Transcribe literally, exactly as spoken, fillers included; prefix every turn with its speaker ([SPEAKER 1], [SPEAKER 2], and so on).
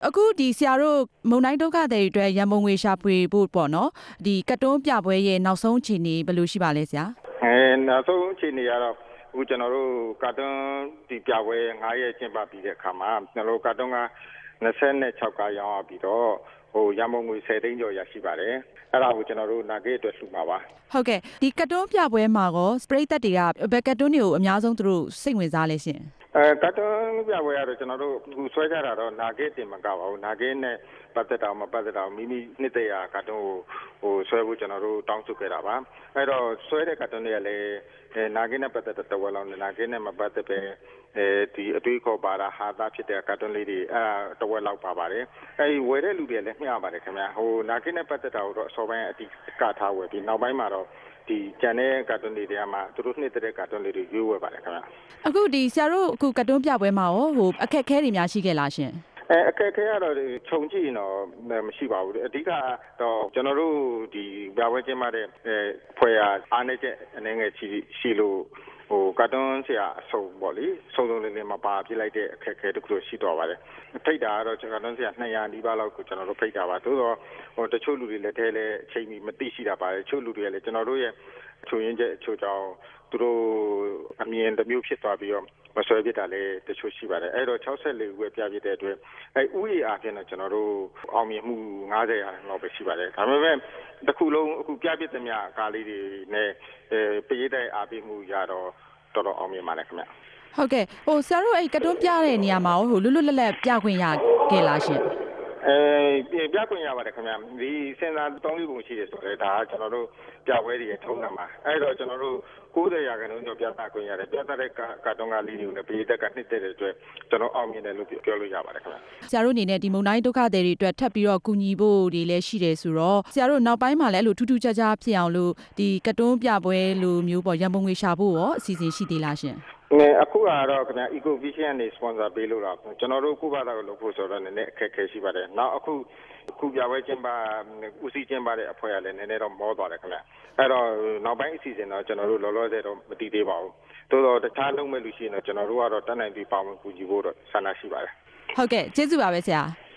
[SPEAKER 1] အခုဒီဆရာတို့မုံတိုင်းဒုက္ခတွေအတွက်ရန်ပုံငွေရှာဖွေဖို့ပေါ့နော်ဒီကတ်တွန်းပြပွဲရဲ့နောက်ဆုံးအခြေအနေဘယ်လိုရှိပါလဲဆရာ
[SPEAKER 2] အဲနောက်ဆုံးအခြေအနေကတော့အခုကျွန်တော်တို့ကတ်တွန်းဒီပြပွဲငါးရက်ကျင်းပပြီးတဲ့အခါမှာကျွန်တော်တို့ကတ်တွန်းကနှစ်ဆယ့်၆ကားရောင်းပြီးတော့ဟိုရန်ပုံငွေဆယ်သိန်းကျော်ရရှိပါတယ်အဲ့ဒါကိုကျွန်တော်တို့နာဂစ်အတွက်လှူမှာပါ
[SPEAKER 1] ဟုတ်ကဲ့ဒီကတ်တွန်းပြပွဲမှာကောပရိသတ်တွေကဘယ်ကတ်တွန်းတွေကိုအများဆုံးသူတို့စိတ်ဝင်စားလဲရှင်
[SPEAKER 2] အဲကတ်တွန်းပြပွဲကတော့ကျွန်တော်တို့အခုဆွဲကြတာတော့နာဂစ်တင်မကပါဘူးနာဂစ်နဲ့ပတ်သက်တာမပတ်သက်တာမိမိနှစ်သက်ရာကတ်တွန်းကိုဟိုဆွဲဖို့ကျွန်တော်တို့တောင်းဆိုခဲ့တာပါအဲ့တော့ဆွဲတဲ့ကတ်တွန်းတွေကလည်းအဲနာဂစ်နဲ့ပတ်သက်တဲ့တဝက်လောက်နာဂစ်နဲ့မပတ်သက်ပဲအဲဒီအတွေးခေါ်ပါတာဟာသားဖြစ်တဲ့ကတ်တွန်းလေးတွေအဲတဝက်လောက်ပါပါတယ်အဲဒီဝယ်တဲ့လူတွေလည်းမျှပါတယ်ခင်ဗျာဟိုနာဂစ်နဲ့ပတ်သက်တာတော့အစောပိုင်းအတိကထားဝယ်ပြီးနောက်ပိုင်းမှာတော့ဒီကျန်တဲ့ကတ်တွန်းလေးတွေကမှသူတို့နှစ်တဲ့ကတ်တွန်းလေးတွေရွေးဝယ်ပါတယ်ခင်ဗျာ
[SPEAKER 1] အခုဒီဆရာတို့အခုကတ်တွန်းပြပွဲမှာရောဟိုအခက်အခဲတွေများရှိခဲ့လားရှင်
[SPEAKER 2] အဲအခက်အခဲကတော့ခြုံကြည့်ရင်တော့မရှိပါဘူးအဓိကတော့ကျွန်တော်တို့ဒီပြပွဲကျင်းပတဲ့အဲဖွဲ့ရအားနေချက်အနေငယ်ရှိရှိလို့ဟိုကတ်တွန်းဆရာအဆုံပေါ့လေစုံစုံလင်းလင်းမပါပြလိုက်တဲ့အခက်အခဲတခုရှိတော့ပါတယ်ဖိတ်တာကတော့ကျွန်တော်တို့ဆရာနှစ်ရာနီးပါးလောက်ကိုကျွန်တော်တို့ဖိတ်တာပါသို့တော့ဟိုတချို့လူတွေလည်းတဲလဲအချိန်မသိရှိတာပါတယ်တချို့လူတွေလည်းကျွန်တော်တို့ရဲ့ချိုရင်းချက်အချို့ကြောင့်သူတို့အမြင်တစ်မျိုးဖြစ်သွားပြီးတော့မဆွဲပြတာလည်းတချို့ရှိပါတယ်အဲ့တော့၆၄ဦးပဲပြပြတဲ့အတွက်အဲဥယျာအဖြစ်တော့ကျွန်တော်တို့အောင်မြင်မှု၅၀ရာလောက်ပဲရှိပါတယ်ဒါပေမဲ့တစ်ခုလုံးအခုပြပြတဲ့မြကားလေးတွေနဲ့အဲပရိသတ်အားပေးမှုရတော့တော်တော်အောင်မြင်ပါတယ်ခင်ဗျ
[SPEAKER 1] ဟုတ်ကဲ့ဟိုဆရာတို့အဲ့ကတ်တွန်းပြတဲ့နေရာမှာဟိုလွတ်လွတ်လပ်လပ်ပြခွင့်ရခဲ့လားရှင်
[SPEAKER 2] အဲပြခွင့်ရပါတယ်ခင်ဗျဒီစင်သာသုံးလေးပုံရှိတယ်ဆိုတော့ဒါကကျွန်တော်တို့ပြပွဲတွေထုံးတာမှာအဲ့တော့ကျွန်တော်တို့၉၀ရာခိုင်နှုန်းကျော်ပြသခွင့်ရတယ်ပြသတဲ့ကတ်တွန်းကလေးတွေကိုလည်းပြည်သက်ကနှစ်တဲ့တဲ့အတွက်ကျွန်တော်အောင်မြင်တယ်လို့ပြောလို့ရပါတယ်ခင်ဗျ
[SPEAKER 1] ဆရာတို့အနေနဲ့ဒီမုံတိုင်းဒုက္ခတွေတွေအတွက်ထပ်ပြီးတော့ကူညီဖို့တွေလည်းရှိတယ်ဆိုတော့ဆရာတို့နောက်ပိုင်းမှာလည်းအဲ့လိုထူးထူးခြားခြားဖြစ်အောင်လို့ဒီကတ်တွန်းပြပွဲလိုမျိုးပေါ့ရန်ပုံငွေရှာဖို့ရောအစီအစဉ်ရှိသေးလားရှင်
[SPEAKER 2] အဲအခုကတော့ခင်ဗျ Eco Vision နဲ့ sponsor ပေးလို့တော့ကျွန်တော်တို့ခုဘာသာကိုလုပ်ဖို့ဆိုတော့နည်းနည်းအခက်အခဲရှိပါတယ်နောက်အခုခုပြပွဲကျင်းပဦးစီးကျင်းပတဲ့အဖွဲ့ကလည်းနည်းနည်းတော့မောသွားတယ်ခင်ဗျအဲ့တော့နောက်ပိုင်းအစီအစဉ်တော့ကျွန်တော်တို့လောလောဆယ်တော့မတည်သေးပါဘူးသို့တော့တခြားလုပ်မဲ့လူရှိရင်တော့ကျွန်တော်တို့ကတော့တတ်နိုင်ပြီးပါဝင်ကူညီဖို့တော့ဆန္ဒရှိပါတယ်
[SPEAKER 1] ဟုတ်ကဲ့ကျေးဇူးပါပဲဆရာ